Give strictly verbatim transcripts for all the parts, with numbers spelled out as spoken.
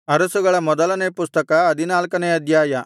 ಅರಸುಗಳ ಮೊದಲನೇ ಪುಸ್ತಕ ಹದಿನಾಲ್ಕನೇ ಅಧ್ಯಾಯ.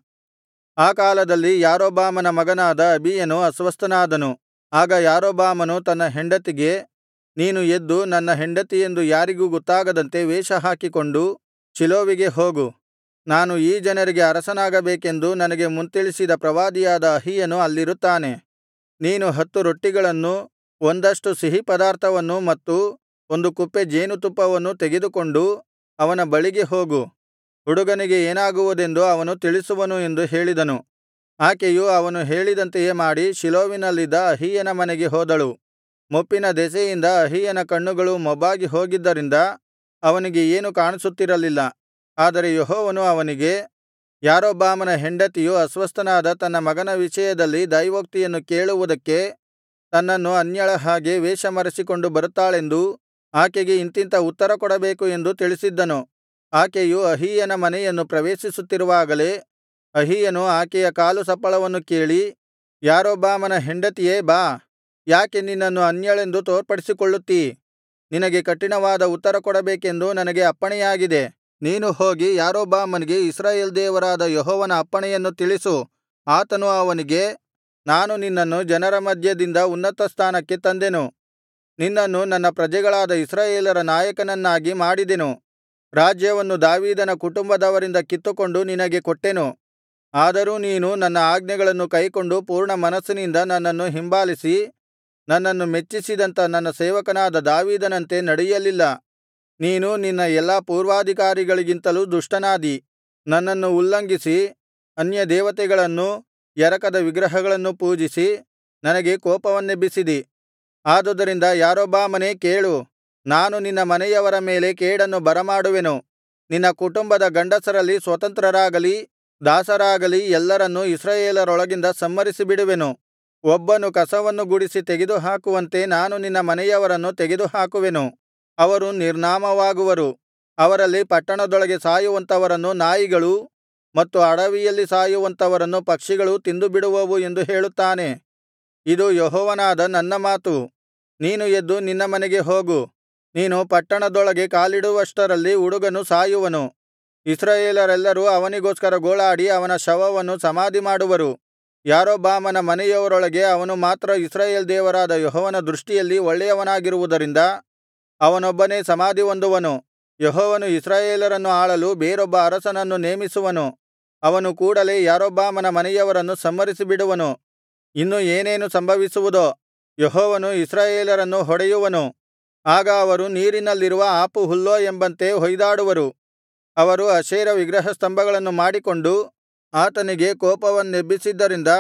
ಆ ಕಾಲದಲ್ಲಿ ಯಾರೊಬ್ಬಾಮನ ಮಗನಾದ ಅಬೀಯನು ಅಸ್ವಸ್ಥನಾದನು. ಆಗ ಯಾರೊಬ್ಬಾಮನು ತನ್ನ ಹೆಂಡತಿಗೆ, ನೀನು ಎದ್ದು ನನ್ನ ಹೆಂಡತಿಯೆಂದು ಯಾರಿಗೂ ಗೊತ್ತಾಗದಂತೆ ವೇಷಹಾಕಿಕೊಂಡು ಶೀಲೋವಿಗೆ ಹೋಗು. ನಾನು ಈ ಜನರಿಗೆ ಅರಸನಾಗಬೇಕೆಂದು ನನಗೆ ಮುಂತಿಳಿಸಿದ ಪ್ರವಾದಿಯಾದ ಅಹೀಯನು ಅಲ್ಲಿರುತ್ತಾನೆ. ನೀನು ಹತ್ತು ರೊಟ್ಟಿಗಳನ್ನೂ ಒಂದಷ್ಟು ಸಿಹಿಪದಾರ್ಥವನ್ನೂ ಮತ್ತು ಒಂದು ಕುಪ್ಪೆ ಜೇನುತುಪ್ಪವನ್ನೂ ತೆಗೆದುಕೊಂಡು ಅವನ ಬಳಿಗೆ ಹೋಗು. ಹುಡುಗನಿಗೆ ಏನಾಗುವುದೆಂದು ಅವನು ತಿಳಿಸುವನು ಎಂದು ಹೇಳಿದನು. ಆಕೆಯು ಅವನು ಹೇಳಿದಂತೆಯೇ ಮಾಡಿ ಶೀಲೋವಿನಲ್ಲಿದ್ದ ಅಹೀಯನ ಮನೆಗೆ ಹೋದಳು. ಮುಪ್ಪಿನ ದೆಸೆಯಿಂದ ಅಹೀಯನ ಕಣ್ಣುಗಳು ಮೊಬ್ಬಾಗಿ ಹೋಗಿದ್ದರಿಂದ ಅವನಿಗೆ ಏನೂ ಕಾಣಿಸುತ್ತಿರಲಿಲ್ಲ. ಆದರೆ ಯೆಹೋವನು ಅವನಿಗೆ, ಯಾರೊಬ್ಬಾಮನ ಹೆಂಡತಿಯು ಅಸ್ವಸ್ಥನಾದ ತನ್ನ ಮಗನ ವಿಷಯದಲ್ಲಿ ದೈವೋಕ್ತಿಯನ್ನು ಕೇಳುವುದಕ್ಕೆ ತನ್ನನ್ನು ಅನ್ಯಳ ಹಾಗೆ ವೇಷಮರೆಸಿಕೊಂಡು ಬರುತ್ತಾಳೆಂದೂ ಆಕೆಗೆ ಇಂಥಿಂಥ ಉತ್ತರ ಕೊಡಬೇಕು ಎಂದು ತಿಳಿಸಿದ್ದನು. ಆಕೆಯು ಅಹೀಯನ ಮನೆಯನ್ನು ಪ್ರವೇಶಿಸುತ್ತಿರುವಾಗಲೇ ಅಹೀಯನು ಆಕೆಯ ಕಾಲು ಸಪ್ಪಳವನ್ನು ಕೇಳಿ, ಯಾರೊಬ್ಬಾಮನ ಹೆಂಡತಿಯೇ ಬಾ, ಯಾಕೆ ನಿನ್ನನ್ನು ಅನ್ಯಳೆಂದು ತೋರ್ಪಡಿಸಿಕೊಳ್ಳುತ್ತೀ? ನಿನಗೆ ಕಠಿಣವಾದ ಉತ್ತರ ಕೊಡಬೇಕೆಂದು ನನಗೆ ಅಪ್ಪಣೆಯಾಗಿದೆ. ನೀನು ಹೋಗಿ ಯಾರೊಬ್ಬಾಮನಿಗೆ ಇಸ್ರಾಯೇಲ್ ದೇವರಾದ ಯೆಹೋವನ ಅಪ್ಪಣೆಯನ್ನು ತಿಳಿಸು. ಆತನು ಅವನಿಗೆ, ನಾನು ನಿನ್ನನ್ನು ಜನರ ಮಧ್ಯದಿಂದ ಉನ್ನತ ಸ್ಥಾನಕ್ಕೆ ತಂದೆನು. ನಿನ್ನನ್ನು ನನ್ನ ಪ್ರಜೆಗಳಾದ ಇಸ್ರಾಯೇಲರ ನಾಯಕನನ್ನಾಗಿ ಮಾಡಿದೆನು. ರಾಜ್ಯವನ್ನು ದಾವೀದನ ಕುಟುಂಬದವರಿಂದ ಕಿತ್ತುಕೊಂಡು ನಿನಗೆ ಕೊಟ್ಟೆನು. ಆದರೂ ನೀನು ನನ್ನ ಆಜ್ಞೆಗಳನ್ನು ಕೈಕೊಂಡು ಪೂರ್ಣ ಮನಸ್ಸಿನಿಂದ ನನ್ನನ್ನು ಹಿಂಬಾಲಿಸಿ ನನ್ನನ್ನು ಮೆಚ್ಚಿಸಿದಂಥ ನನ್ನ ಸೇವಕನಾದ ದಾವೀದನಂತೆ ನಡೆಯಲಿಲ್ಲ. ನೀನು ನಿನ್ನ ಎಲ್ಲಾ ಪೂರ್ವಾಧಿಕಾರಿಗಳಿಗಿಂತಲೂ ದುಷ್ಟನಾದಿ. ನನ್ನನ್ನು ಉಲ್ಲಂಘಿಸಿ ಅನ್ಯದೇವತೆಗಳನ್ನೂ ಎರಕದ ವಿಗ್ರಹಗಳನ್ನೂ ಪೂಜಿಸಿ ನನಗೆ ಕೋಪವನ್ನೆಬ್ಬಿಸಿದಿ. ಆದುದರಿಂದ ಯಾರೊಬ್ಬಾಮನೇ ಕೇಳು, ನಾನು ನಿನ್ನ ಮನೆಯವರ ಮೇಲೆ ಕೇಡನ್ನು ಬರಮಾಡುವೆನು. ನಿನ್ನ ಕುಟುಂಬದ ಗಂಡಸರಲ್ಲಿ ಸ್ವತಂತ್ರರಾಗಲಿ ದಾಸರಾಗಲಿ ಎಲ್ಲರನ್ನೂ ಇಸ್ರಾಯೇಲರೊಳಗಿಂದ ಸಂಹರಿಸಿಬಿಡುವೆನು. ಒಬ್ಬನು ಕಸವನ್ನು ಗುಡಿಸಿ ತೆಗೆದುಹಾಕುವಂತೆ ನಾನು ನಿನ್ನ ಮನೆಯವರನ್ನು ತೆಗೆದುಹಾಕುವೆನು. ಅವರು ನಿರ್ನಾಮವಾಗುವರು. ಅವರಲ್ಲಿ ಪಟ್ಟಣದೊಳಗೆ ಸಾಯುವಂಥವರನ್ನು ನಾಯಿಗಳೂ ಮತ್ತು ಅಡವಿಯಲ್ಲಿ ಸಾಯುವಂಥವರನ್ನು ಪಕ್ಷಿಗಳೂ ತಿಂದುಬಿಡುವವು ಎಂದು ಹೇಳುತ್ತಾನೆ. ಇದು ಯೆಹೋವನಾದ ನನ್ನ ಮಾತು. ನೀನು ಎದ್ದು ನಿನ್ನ ಮನೆಗೆ ಹೋಗು. ನೀನು ಪಟ್ಟಣದೊಳಗೆ ಕಾಲಿಡುವಷ್ಟರಲ್ಲಿ ಹುಡುಗನು ಸಾಯುವನು. ಇಸ್ರಾಯೇಲರೆಲ್ಲರೂ ಅವನಿಗೋಸ್ಕರ ಗೋಳಾಡಿ ಅವನ ಶವವನ್ನು ಸಮಾಧಿಮಾಡುವರು. ಯಾರೊಬ್ಬಾಮನ ಮನೆಯವರೊಳಗೆ ಅವನು ಮಾತ್ರ ಇಸ್ರಾಯೇಲ್ ದೇವರಾದ ಯೆಹೋವನ ದೃಷ್ಟಿಯಲ್ಲಿ ಒಳ್ಳೆಯವನಾಗಿರುವುದರಿಂದ ಅವನೊಬ್ಬನೇ ಸಮಾಧಿ ಹೊಂದುವನು. ಯೆಹೋವನು ಇಸ್ರಾಯೇಲರನ್ನು ಆಳಲು ಬೇರೊಬ್ಬ ಅರಸನನ್ನು ನೇಮಿಸುವನು. ಅವನು ಕೂಡಲೆ ಯಾರೊಬ್ಬಾಮನ ಮನೆಯವರನ್ನು ಸಂಹರಿಸಿಬಿಡುವನು. ಇನ್ನು ಏನೇನು ಸಂಭವಿಸುವುದೋ? ಯೆಹೋವನು ಇಸ್ರಾಯೇಲರನ್ನು ಹೊಡೆಯುವನು. ಆಗ ಅವರು ನೀರಿನಲ್ಲಿರುವ ಆಪುಹುಲ್ಲೋ ಎಂಬಂತೆ ಹೊಯ್ದಾಡುವರು. ಅವರು ಅಶೇರ ವಿಗ್ರಹಸ್ತಂಭಗಳನ್ನು ಮಾಡಿಕೊಂಡು ಆತನಿಗೆ ಕೋಪವನ್ನೆಬ್ಬಿಸಿದ್ದರಿಂದ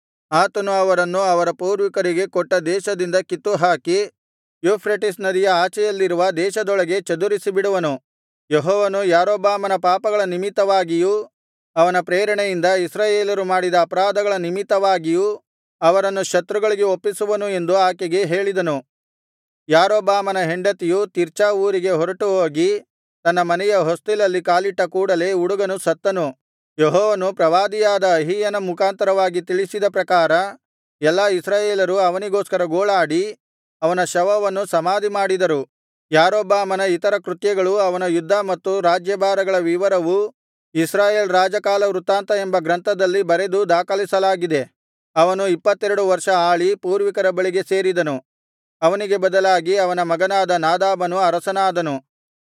ಆತನು ಅವರನ್ನು ಅವರ ಪೂರ್ವಿಕರಿಗೆ ಕೊಟ್ಟ ದೇಶದಿಂದ ಕಿತ್ತುಹಾಕಿ ಯೂಫ್ರೆಟಿಸ್ ನದಿಯ ಆಚೆಯಲ್ಲಿರುವ ದೇಶದೊಳಗೆ ಚದುರಿಸಿಬಿಡುವನು. ಯೆಹೋವನು ಯಾರೊಬ್ಬಾಮನ ಪಾಪಗಳ ನಿಮಿತ್ತವಾಗಿಯೂ ಅವನ ಪ್ರೇರಣೆಯಿಂದ ಇಸ್ರಾಯೇಲರು ಮಾಡಿದ ಅಪರಾಧಗಳ ನಿಮಿತ್ತವಾಗಿಯೂ ಅವರನ್ನು ಶತ್ರುಗಳಿಗೆ ಒಪ್ಪಿಸುವನು ಎಂದು ಆಕೆಗೆ ಹೇಳಿದನು. ಯಾರೊಬ್ಬಾಮನ ಹೆಂಡತಿಯು ತಿರ್ಚಾ ಊರಿಗೆ ಹೊರಟುಹೋಗಿ ತನ್ನ ಮನೆಯ ಹೊಸ್ತಿಲಲ್ಲಿ ಕಾಲಿಟ್ಟ ಕೂಡಲೆ ಹುಡುಗನು ಸತ್ತನು. ಯೆಹೋವನು ಪ್ರವಾದಿಯಾದ ಅಹೀಯನ ಮುಖಾಂತರವಾಗಿ ತಿಳಿಸಿದ ಪ್ರಕಾರ ಎಲ್ಲಾ ಇಸ್ರಾಯೇಲರು ಅವನಿಗೋಸ್ಕರ ಗೋಳಾಡಿ ಅವನ ಶವವನ್ನು ಸಮಾಧಿಮಾಡಿದರು. ಯಾರೊಬ್ಬಾಮನ ಇತರ ಕೃತ್ಯಗಳೂ ಅವನ ಯುದ್ಧ ಮತ್ತು ರಾಜ್ಯಭಾರಗಳ ವಿವರವೂ ಇಸ್ರಾಯೇಲ್ ರಾಜಕಾಲ ವೃತ್ತಾಂತ ಎಂಬ ಗ್ರಂಥದಲ್ಲಿ ಬರೆದು ದಾಖಲಿಸಲಾಗಿದೆ. ಅವನು ಇಪ್ಪತ್ತೆರಡು ವರ್ಷ ಆಳಿ ಪೂರ್ವಿಕರ ಬಳಿಗೆ ಸೇರಿದನು. ಅವನಿಗೆ ಬದಲಾಗಿ ಅವನ ಮಗನಾದ ನಾದಾಬನು ಅರಸನಾದನು.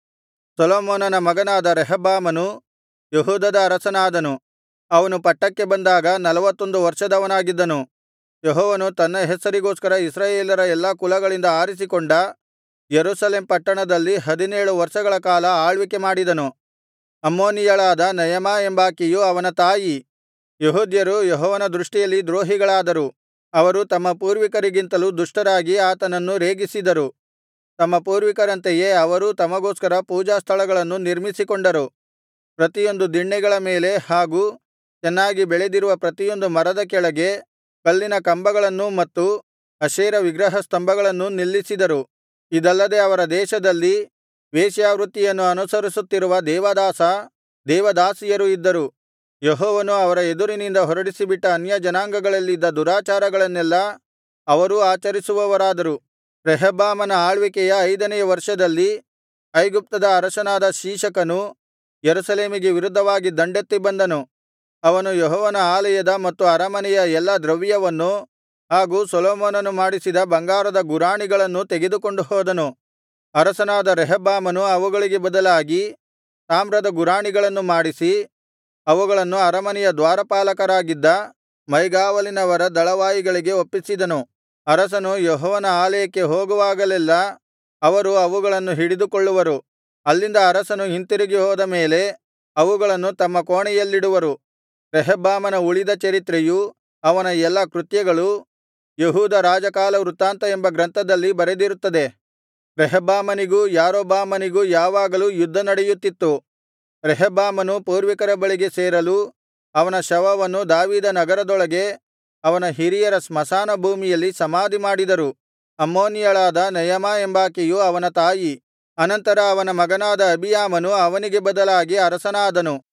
ಸೊಲೊಮೋನನ ಮಗನಾದ ರೆಹಬ್ಬಾಮನು ಯೆಹೂದದ ಅರಸನಾದನು. ಅವನು ಪಟ್ಟಕ್ಕೆ ಬಂದಾಗ ನಲವತ್ತೊಂದು ವರ್ಷದವನಾಗಿದ್ದನು. ಯೆಹೋವನು ತನ್ನ ಹೆಸರಿಗೋಸ್ಕರ ಇಸ್ರಾಯೇಲರ ಎಲ್ಲಾ ಕುಲಗಳಿಂದ ಆರಿಸಿಕೊಂಡ ಯೆರೂಸಲೇಮ್ ಪಟ್ಟಣದಲ್ಲಿ ಹದಿನೇಳು ವರ್ಷಗಳ ಕಾಲ ಆಳ್ವಿಕೆ ಮಾಡಿದನು. ಅಮ್ಮೋನಿಯಳಾದ ನಯಮಾ ಎಂಬಾಕೆಯು ಅವನ ತಾಯಿ. ಯೆಹೂದ್ಯರು ಯೆಹೋವನ ದೃಷ್ಟಿಯಲ್ಲಿ ದ್ರೋಹಿಗಳಾದರು. ಅವರು ತಮ್ಮ ಪೂರ್ವಿಕರಿಗಿಂತಲೂ ದುಷ್ಟರಾಗಿ ಆತನನ್ನು ರೇಗಿಸಿದರು. ತಮ್ಮ ಪೂರ್ವಿಕರಂತೆಯೇ ಅವರೂ ತಮಗೋಸ್ಕರ ಪೂಜಾಸ್ಥಳಗಳನ್ನು ನಿರ್ಮಿಸಿಕೊಂಡರು. ಪ್ರತಿಯೊಂದು ದಿಣ್ಣೆಗಳ ಮೇಲೆ ಹಾಗೂ ಚೆನ್ನಾಗಿ ಬೆಳೆದಿರುವ ಪ್ರತಿಯೊಂದು ಮರದ ಕೆಳಗೆ ಕಲ್ಲಿನ ಕಂಬಗಳನ್ನೂ ಮತ್ತು ಅಶೇರ ವಿಗ್ರಹಸ್ತಂಭಗಳನ್ನೂ ನಿಲ್ಲಿಸಿದರು. ಇದಲ್ಲದೆ ಅವರ ದೇಶದಲ್ಲಿ ವೇಶ್ಯಾವೃತ್ತಿಯನ್ನು ಅನುಸರಿಸುತ್ತಿರುವ ದೇವದಾಸ ದೇವದಾಸಿಯರು ಇದ್ದರು. ಯೆಹೋವನು ಅವರ ಎದುರಿನಿಂದ ಹೊರಡಿಸಿಬಿಟ್ಟ ಅನ್ಯಜನಾಂಗಗಳಲ್ಲಿದ್ದ ದುರಾಚಾರಗಳನ್ನೆಲ್ಲಾ ಅವರೂ ಆಚರಿಸುವವರಾದರು. ರೆಹಬ್ಬಾಮನ ಆಳ್ವಿಕೆಯ ಐದನೆಯ ವರ್ಷದಲ್ಲಿ ಐಗುಪ್ತದ ಅರಸನಾದ ಶೀಶಕನು ಯೆರೂಸಲೇಮಿಗೆ ವಿರುದ್ಧವಾಗಿ ದಂಡೆತ್ತಿ ಬಂದನು. ಅವನು ಯೆಹೋವನ ಆಲಯದ ಮತ್ತು ಅರಮನೆಯ ಎಲ್ಲಾ ದ್ರವ್ಯವನ್ನೂ ಹಾಗೂ ಸೊಲೊಮೋನನು ಮಾಡಿಸಿದ ಬಂಗಾರದ ಗುರಾಣಿಗಳನ್ನೂ ತೆಗೆದುಕೊಂಡು ಹೋದನು. ಅರಸನಾದ ರೆಹಬ್ಬಾಮನು ಅವುಗಳಿಗೆ ಬದಲಾಗಿ ತಾಮ್ರದ ಗುರಾಣಿಗಳನ್ನು ಮಾಡಿಸಿ ಅವುಗಳನ್ನು ಅರಮನೆಯ ದ್ವಾರಪಾಲಕರಾಗಿದ್ದ ಮೈಗಾವಲಿನವರ ದಳವಾಯಿಗಳಿಗೆ ಒಪ್ಪಿಸಿದನು. ಅರಸನು ಯೆಹೋವನ ಆಲಯಕ್ಕೆ ಹೋಗುವಾಗಲೆಲ್ಲಾ ಅವರು ಅವುಗಳನ್ನು ಹಿಡಿದುಕೊಳ್ಳುವರು. ಅಲ್ಲಿಂದ ಅರಸನು ಹಿಂತಿರುಗಿ ಹೋದ ಮೇಲೆ ಅವುಗಳನ್ನು ತಮ್ಮ ಕೋಣೆಯಲ್ಲಿಡುವರು. ರೆಹಬ್ಬಾಮನ ಉಳಿದ ಚರಿತ್ರೆಯೂ ಅವನ ಎಲ್ಲಾ ಕೃತ್ಯಗಳೂ ಯೆಹೂದ ರಾಜಕಾಲವೃತ್ತಾಂತ ಎಂಬ ಗ್ರಂಥದಲ್ಲಿ ಬರೆದಿರುತ್ತದೆ. ರೆಹಬ್ಬಾಮನಿಗೂ ಯಾರೊಬ್ಬಾಮನಿಗೂ ಯಾವಾಗಲೂ ಯುದ್ಧ ನಡೆಯುತ್ತಿತ್ತು. ರೆಹಬ್ಬಾಮನು ಪೂರ್ವಿಕರ ಬಳಿಗೆ ಸೇರಲು ಅವನ ಶವವನ್ನು ದಾವೀದನಗರದೊಳಗೆ ಅವನ ಹಿರಿಯರ ಸ್ಮಶಾನ ಭೂಮಿಯಲ್ಲಿ ಸಮಾಧಿ ಮಾಡಿದರು. ಅಮ್ಮೋನಿಯಳಾದ ನಯಮಾ ಎಂಬಾಕೆಯು ಅವನ ತಾಯಿ. ಅನಂತರ ಅವನ ಮಗನಾದ ಅಬೀಯಾಮನು ಅವನಿಗೆ ಬದಲಾಗಿ ಅರಸನಾದನು.